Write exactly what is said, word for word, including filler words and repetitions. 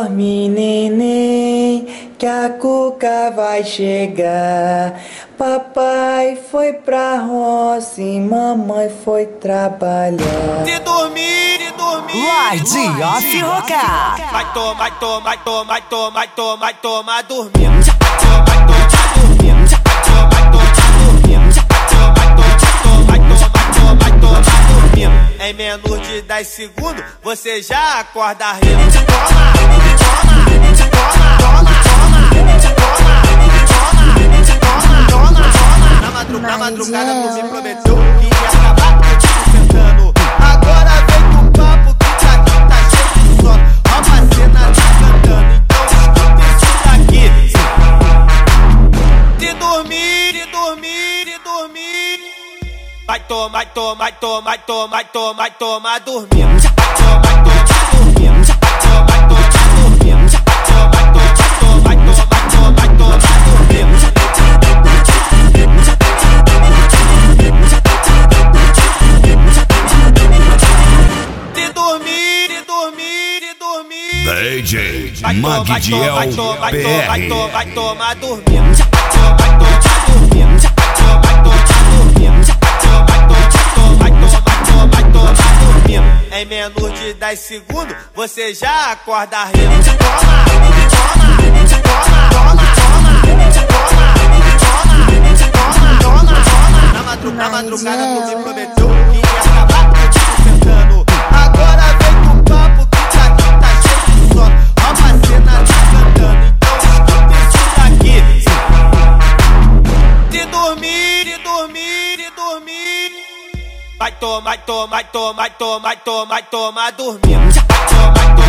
Dorme, neném, que a cuca vai chegar. Papai foi pra roça e mamãe foi trabalhar. De dormir, de dormir. Lorde of Roca. Vai tomar, vai tomar, vai tomar, vai tomar, vai tomar, vai tomar dormindo. Vai tomar dormindo. Vai tomar dormindo. Vai tomar, vai tomar dormindo. Em menos de dez segundos você já acorda rindo. Toma, toma, toma, toma, toma, toma, toma, toma. Na madrugada, na madrugada tu me prometeu que ia acabar contigo sentando. Agora vem com o papo que aqui tá cheio de sono. Ó a cena tá cantando, então escuta isso daqui. De dormir, de dormir, de dormir. Vai tomar, vai tomar, vai tomar, vai tomar, vai tomar, vai tomar dormindo. Vai tomar, vai tomar dormindo. Vai tomar, vai tomar dormindo. Vai tomar, vai tomar, vai tomar, vai tomar dormindo. De dormir, de dormir, de dormir. D J Magdiel Vai tomar, B vai R. tomar, vai tomar dormindo. Vai tomar, vai tomar dormindo. Vai tomar, vai tomar dormindo. Vai tomar, vai tomar dormindo. Em menos de dez segundos você já acorda rindo. Toma, toma, toma, toma, toma, toma, toma, toma. Na madrugada, na madrugada tu me prometeu que ia acabar contigo sentando. Agora vem com o papo que aqui tá cheio de sono. Ó a cena tá cantando, então escuta isso daqui. De dormir, de dormir, de dormir. Vai tomar, vai tomar, vai tomar, vai tomar, vai tomar, vai tomar dormindo. Vai tomar, vai tomar.